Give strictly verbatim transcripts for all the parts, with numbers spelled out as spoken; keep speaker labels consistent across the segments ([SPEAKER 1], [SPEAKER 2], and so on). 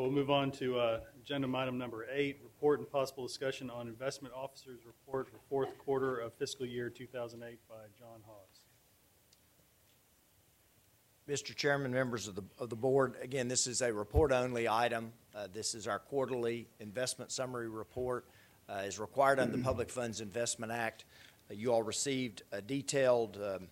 [SPEAKER 1] we'll move on to uh, agenda item number eight, report and possible discussion on investment officer's report for fourth quarter of fiscal year two thousand eight by John Hawes.
[SPEAKER 2] Mister Chairman, members of the, of the board, again, this is a report-only item. Uh, this is our quarterly investment summary report. Uh, as required under the Public Funds Investment Act. Uh, you all received a detailed um,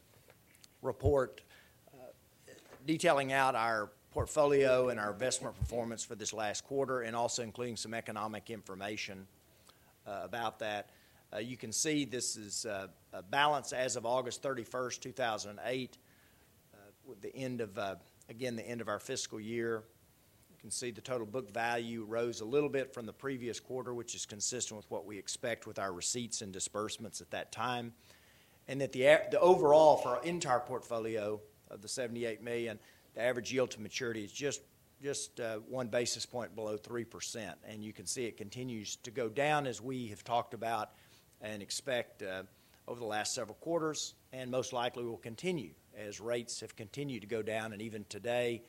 [SPEAKER 2] report uh, detailing out our portfolio and our investment performance for this last quarter, and also including some economic information uh, about that. Uh, you can see this is uh, a balance as of August thirty-first, two thousand eight, uh, with the end of, uh, again, the end of our fiscal year. You can see the total book value rose a little bit from the previous quarter, which is consistent with what we expect with our receipts and disbursements at that time. And that the, the overall for our entire portfolio of the seventy-eight million dollars, the average yield to maturity is just, just uh, one basis point below three percent. And you can see it continues to go down as we have talked about and expect uh, over the last several quarters, and most likely will continue as rates have continued to go down. And even today,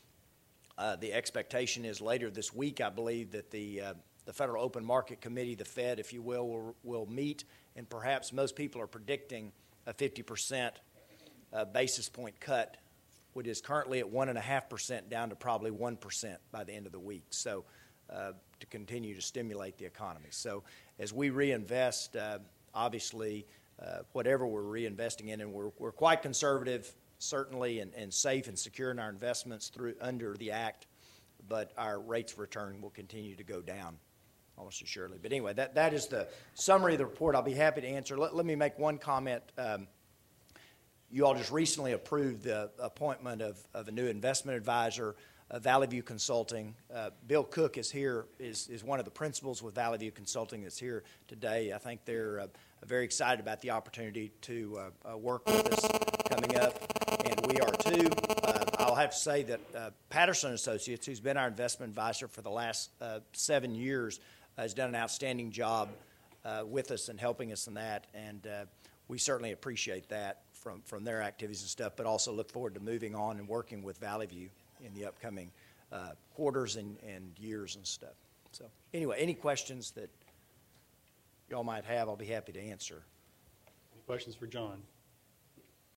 [SPEAKER 2] Uh, the expectation is later this week, I believe, that the uh, the Federal Open Market Committee, the Fed, if you will, will, will meet, and perhaps most people are predicting a fifty percent uh, basis point cut, which is currently at one point five percent down to probably one percent by the end of the week, so uh, to continue to stimulate the economy. So as we reinvest, uh, obviously, uh, whatever we're reinvesting in, and we're, we're quite conservative, certainly, and, and safe and secure in our investments through under the Act, but our rates of return will continue to go down almost assuredly. But anyway, that, that is the summary of the report. I'll be happy to answer. Let, let me make one comment. Um, you all just recently approved the appointment of, of a new investment advisor, uh, Valley View Consulting. Uh, Bill Cook is here, is, is one of the principals with Valley View Consulting that's here today. I think they're uh, very excited about the opportunity to uh, uh, work with us coming up. And we are too. Uh, I'll have to say that uh, Patterson Associates, who's been our investment advisor for the last uh, seven years, uh, has done an outstanding job uh, with us and helping us in that. And uh, we certainly appreciate that from, from their activities and stuff, but also look forward to moving on and working with Valley View in the upcoming uh, quarters and, and years and stuff. So anyway, any questions that y'all might have, I'll be happy to answer.
[SPEAKER 1] Any questions for John?